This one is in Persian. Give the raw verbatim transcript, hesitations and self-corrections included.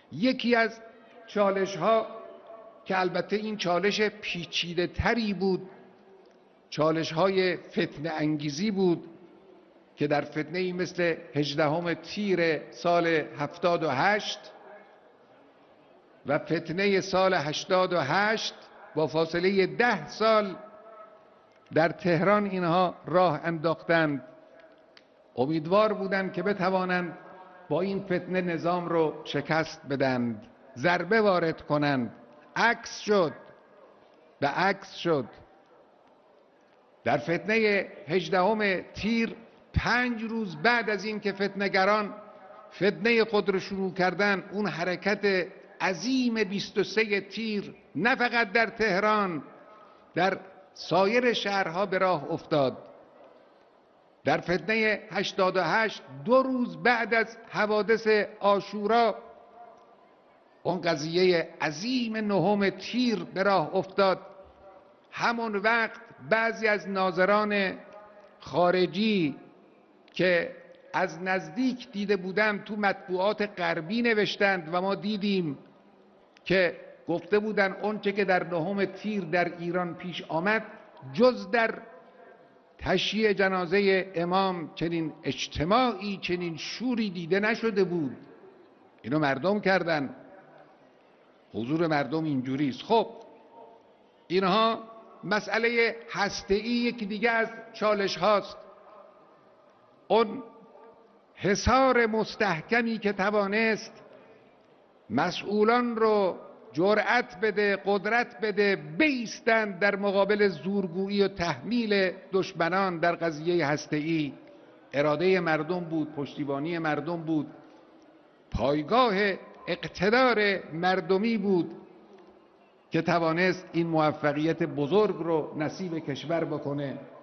یکی از چالش ها که البته این چالش پیچیده تری بود، چالش های فتنه انگیزی بود که در فتنه ای مثل هجدهم تیر سال هفتاد و هشت و فتنه سال هشتاد و هشت با فاصله ده سال در تهران اینها راه انداختند. امیدوار بودند که بتوانند با این فتنه نظام رو شکست بدند، ضربه وارد کنند. عکس شد، به عکس شد. در فتنه هجدهم تیر پنج روز بعد از این که فتنه‌گران فتنه خود رو شروع کردن، اون حرکت عظیم بیست و سه تیر نه فقط در تهران، در سایر شهرها به راه افتاد. در فتنه هشتاد و هشت دو روز بعد از حوادث عاشورا اون قضیه عظیم نهم تیر به راه افتاد. همون وقت بعضی از ناظران خارجی که از نزدیک دیده بودند تو مطبوعات غربی نوشتند و ما دیدیم که گفته بودند اونچه که در نهم تیر در ایران پیش آمد جز در تشییع جنازه امام چنین اجتماعی، چنین شوری دیده نشده بود. اینو مردم کردن، حضور مردم اینجوریست. خب اینها مسئله هسته‌ای یکی دیگه از چالش هاست. اون حصار مستحکمی که توانست مسئولان رو جرأت بده، قدرت بده، بایستند در مقابل زورگویی و تحمیل دشمنان در قضیه هسته‌ای، اراده مردم بود، پشتیبانی مردم بود، پایگاه اقتدار مردمی بود که توانست این موفقیت بزرگ رو نصیب کشور بکنه.